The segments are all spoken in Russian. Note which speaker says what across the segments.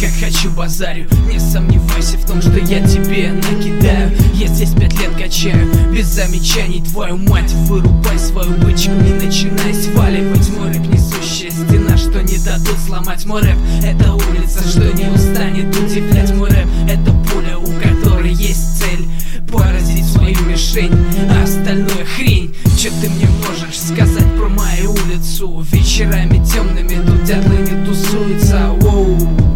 Speaker 1: как хочу базарю. Не сомневайся в том, что я тебе накидаю. Я здесь 5 лет качаю, без замечаний, твою мать. Вырубай свою бычку и начинай сваливать. Мой рэп несущая стена, что не дадут сломать. Мой рэп — это улица, что не устанет удивлять. Мой рэп — это пуля, у которой есть цель поразить свою мишень, а остальное хрень. Чё ты мне можешь сказать про мою улицу? Вечерами темными тут дятлы не тусуются. Воу.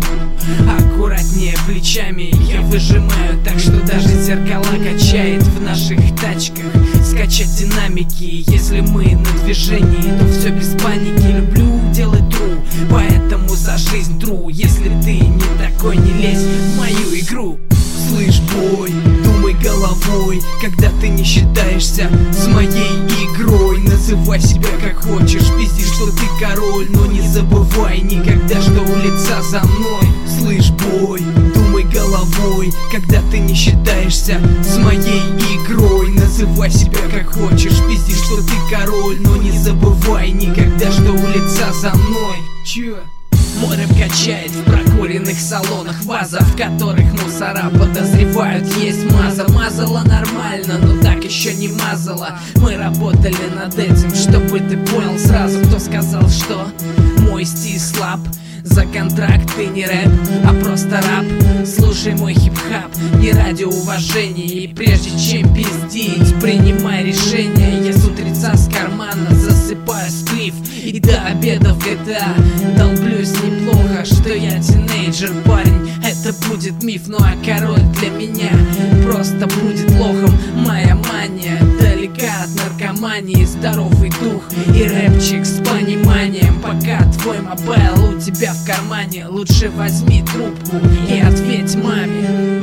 Speaker 1: Аккуратнее плечами я выжимаю, так что даже зеркала качает в наших тачках. Скачать динамики, если мы на движении, то все без паники. Люблю делать тру, поэтому за жизнь тру. Если ты не такой, не лезь в мою игру. Слышь, бой, думай головой, когда ты не считаешься с моей игрой. Называй себя как хочешь, пизди, что ты король, но не забывай никогда, что улица за мной. Слышь, бой, думай головой, когда ты не считаешься с моей игрой. Называй себя как хочешь, пизди, что ты король, но не забывай никогда, что улица за мной. Чё? Мой рэп качает в прокуренных салонах, ваза, в которых мусора подозревают есть маза. Мазала нормально, но так еще не мазала. Мы работали над этим, чтобы ты понял сразу. Кто сказал, что мой стиль слаб? За контракт ты не рэп, а просто рап. Слушай мой хип-хап не ради уважения. И прежде чем пиздить, принимай решение. Я с утреца с кармана засыпаю сплив и до обеда в GTA долблюсь неплохо, что я тинейджер, парень. Это будет миф, ну а король для меня просто будет лохом. Моя мания далека от наркомании, здоровый дух и рэпчик с пониманием. Пока твой мобайл у тебя в кармане, лучше возьми трубку и ответь маме.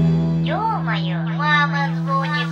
Speaker 2: Ё-моё, мама звонит.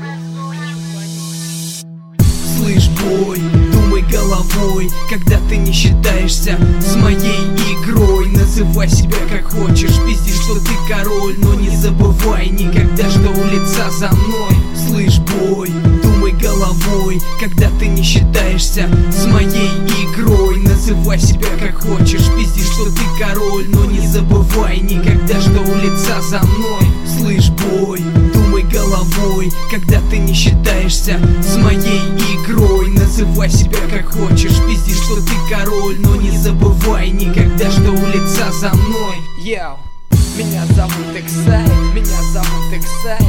Speaker 1: Слышь, бой, думай головой, когда ты не считаешься с моей игрой. Называй себя как хочешь, пизди, что ты король, но не забывай никогда, что улица за мной. Слышь, бой, думай головой, когда ты не считаешься с моей игрой. Называй себя как хочешь, пизди, что ты король, но не забывай никогда, что улица за мной. Слышь, бой, думай головой, когда ты не считаешься с моей игрой. Называй себя как хочешь, пизди, что ты король, но не забывай никогда, что улица за мной. Йоу, меня зовут Эксай, меня зовут Эксай.